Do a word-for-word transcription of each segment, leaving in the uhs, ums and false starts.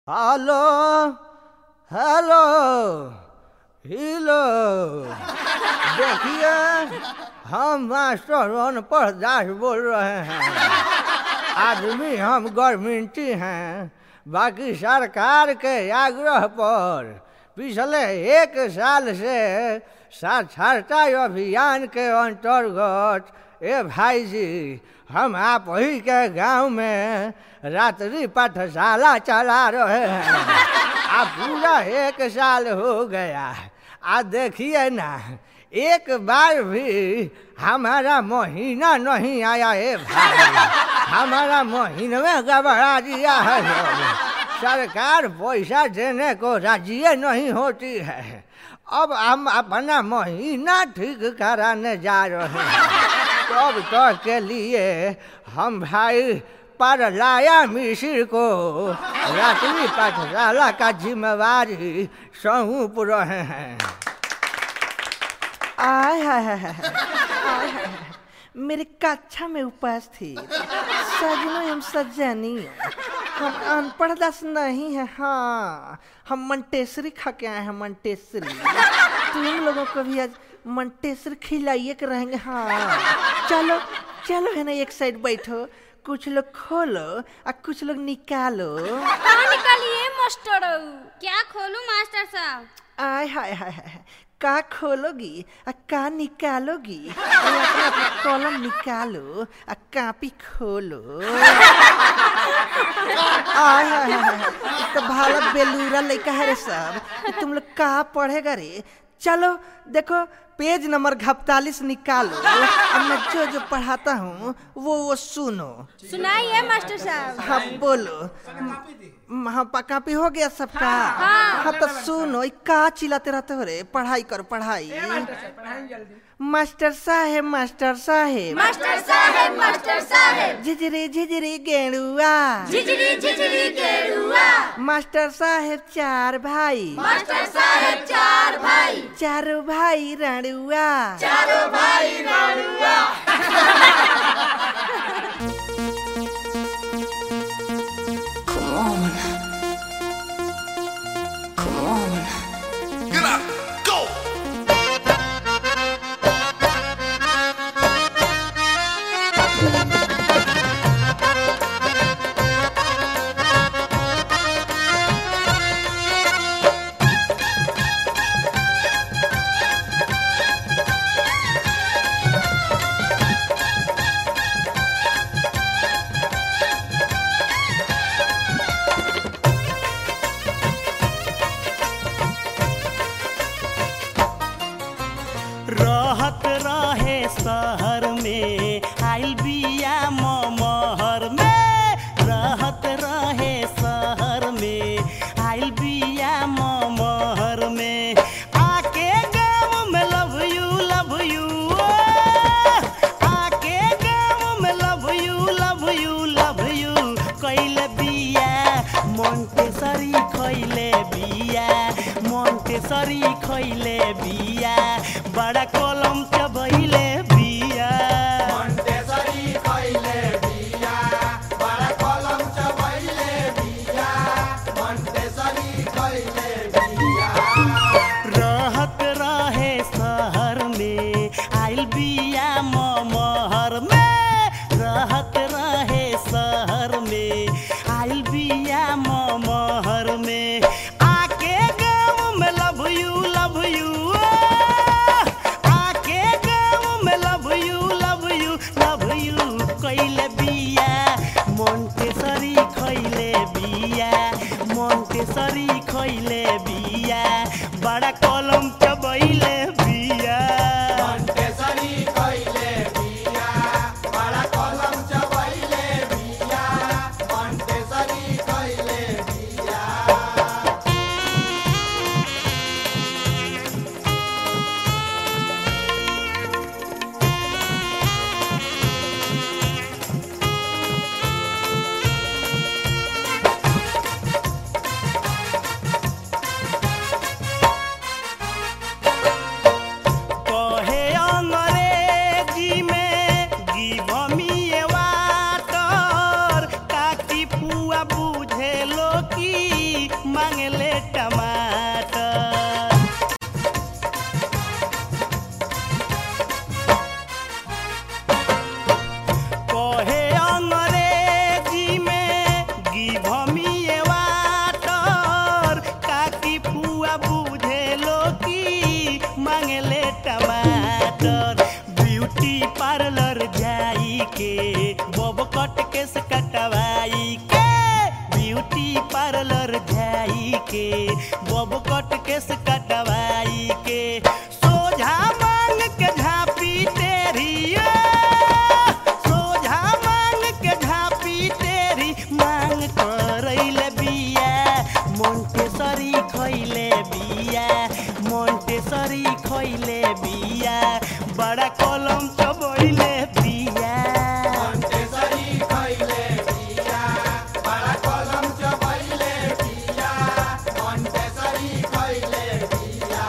Hello hello hello देखिए हम master अनपढ़ दास बोल रहे हैं। आदमी हम गवर्नमेंटी हैं, बाकी सरकार के आग्रह पर पिछले एक साल से साक्षरता अभियान के अंतर्गत ए भाई जी हम आप ही के गांव में रात्रि पाठशाला चला रहे हैं। अब पूरा एक साल हो गया। आज देखिए ना, एक बार भी हमारा महीना नहीं आया है भाई। हमारा महीने में गड़बड़ा दिया है। सरकार पैसा देने को राजी नहीं होती है। अब हम अपना महीना ठीक कराने जा रहे हैं। तब तक के लिए हम भाई परलाया मिश्र को रात्रि पाठशाला का जिम्मेवारी सौंप रहे हैं। आय हाय हाय हाय, मेरी कक्षा में उपस्थित सजनों एवं सज्जनी, हम अनपढ़ दास नहीं है। हाँ, हम मंटेसरी खा के आए हैं। मंटेसरी तुम लोगों को भी आज मंटेसरी खिलाइए के रहेंगे। हाँ चलो चलो है ना, एक साइड बैठो, कुछ लोग खोलो और कुछ लोग निकालो। कहाँ निकालिए मास्टर? क्या खोलूं मास्टर साहब? आय हाय हाय हाय, का खोलोगी और का निकालोगी? अपना अपना कलम निकालो और कापी खोलो। आय हाय हाय, तो भाला बेलूरा लड़का है रे सब। तुम लोग का पढ़ेगा रे? चलो देखो, पेज नंबर घपतालीस निकालो और मैं जो जो पढ़ाता हूँ वो वो सुनो। सुनाइए मास्टर साहब। हाँ बोलो। हाँ कापी हो गया सबका? हाँ, हाँ तो सुनो, का चिल्लाते रहते हो रे? पढ़ाई करो पढ़ाई। मास्टर साहेब मास्टर साहेब मास्टर साहेब मास्टर साहेब, झिझरी झिझरी गेड़ुआ, झिझरी झिझरी गेरुआ। मास्टर साहेब चार भाई, मास्टर साहेब चार भाई, चारों भाई रणुआ, चारों भाई रणुआ। Come on. Come on. Get up, go! रहत रहे शहर में, आइल बिया महर में। रहत रहे शहर में, आइल बिया महर में। आके गाँव में लव यू लव यू, आके गाँव में love you love you love you कैले बिया। मोंटेसरी खैले बिया, मोंटेसरी खैले बिया। बड़ा कलम चबैले बिया, मोंटेसरी खैले बिया, बड़ा कलम चबैले बिया, मोंटेसरी खैले बिया। रहत रहे शहर में, आइल बिया महर में। रहत रहे शहर में, आइल बिया महर में। आके गाँव में लव यू लव यू, कैले बिया। मोंटेसरी खैले बिया, मोंटेसरी खैले बिया। बड़ा कलम चबैले बिया, मोंटेसरी खैले बिया, बड़ा कलम चबैले बिया, मोंटेसरी खैले बिया। मांगले टमाटर कहे अंग्रेजी में गिव मी ए वाटर काकी पुआ बुझे लो की मांगले टमाटर ब्यूटी पार्लर जाई के बब कट केस कटवाई के ब्यूटी पार्लर जाई के बब कट केस कटवाई के सोझा मांग के झापी तेरी सोझा मांग के झापी तेरी मांग करैले बिया मोंटेसरी खैले बिया मोंटेसरी खैले बिया बड़ा कलम चबैले बिया मोंटेसरी खैले बिया बड़ा कलम चबैले बिया मोंटेसरी खैले बिया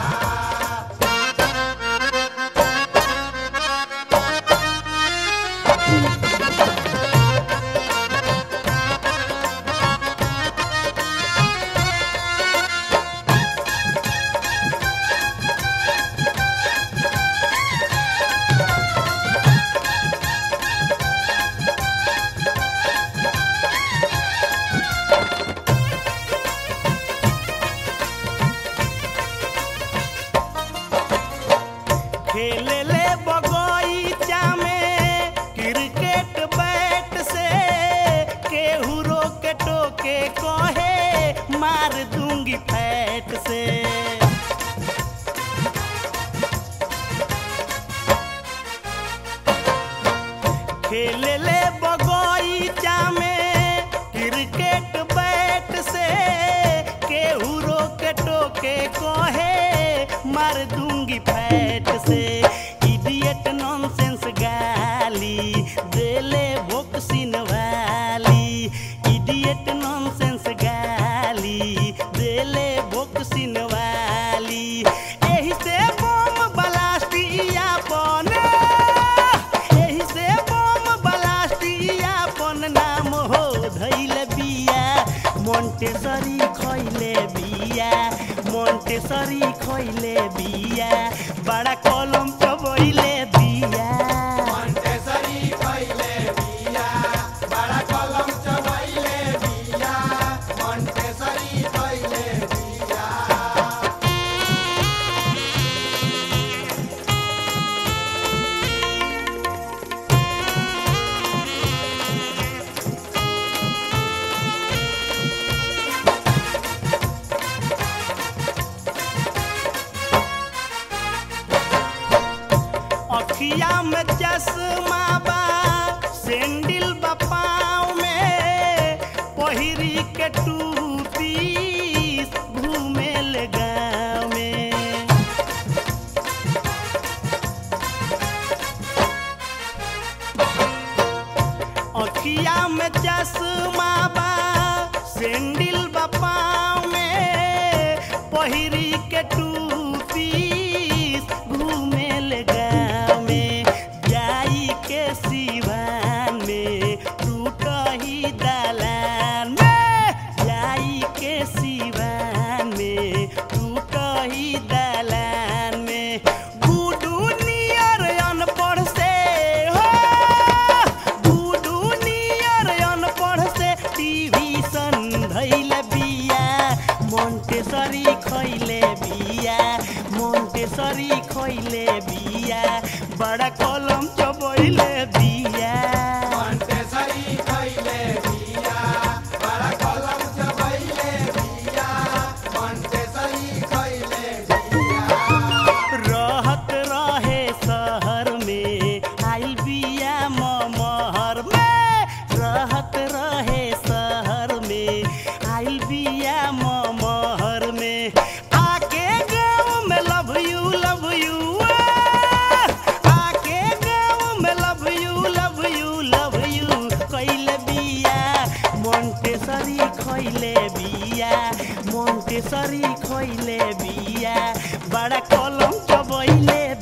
खेले ले बगीचा में क्रिकेट बैट से केहू रोके टोके कहे मार दूंगी फैट से खेले ले बगीचा में क्रिकेट बैट से केहू रोके टोके कहे मार दूंगी फैट से इडियट नॉनसेंस गाली देले बॉक्सिंग वाली इडियट नॉनसेंस गाली देले बॉक्सिंग वाली एही से बम ब्लास्टिया बने एही से बम ब्लास्टिया बन नाम हो धैल बिया मोंटेसरी खैले बिया मोंटेसरी खैले बिया बड़ा कलम चबैले बिया मोंटेसरी खैले बिया बड़ा कलम चबैले बिया मोंटेसरी खैले बिया अखिया में चश्मा बा सैंडल बा पाँव में पहिरी के टूपी घूमेल गाँव में अखिया में चश्मा बा सैंडल बा पाँव में पहिरी के टूपी घूमेल गाँव में जाई के सिवान में टूटही दलान में जाई के सिवान में टूटही दलान में गुडू नियर अनपढ़ से हो गुडू नियर अनपढ़ से टीवी सन धैल बिया मोंटेसरी खैले बिया मोंटेसरी खैले बिया बड़ा कलम चबैले बिया मोंटेसरी खैले बिया बड़ा कलम चबैले बिया मोंटेसरी खैले बिया रहत रहे शहर में आइल बिया महर में रहत रहे शहर में आइल बिया महर में आके गाँव में लव यू लव यू आके गाँव में love you love you love you कैले बिया मोंटेसरी खैले बिया मोंटेसरी खैले बिया बड़ा कलम चबैले